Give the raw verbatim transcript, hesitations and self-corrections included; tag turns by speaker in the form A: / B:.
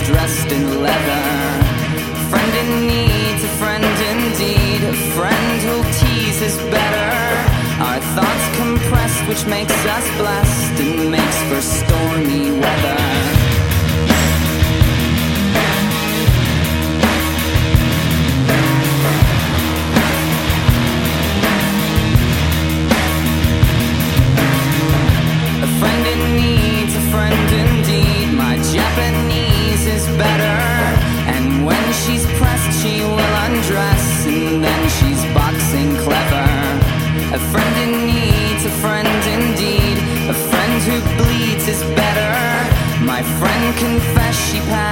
A: dressed in leather. Friend in need, a friend indeed. A friend who'll tease is better. Our thoughts compressed, which makes us blessed.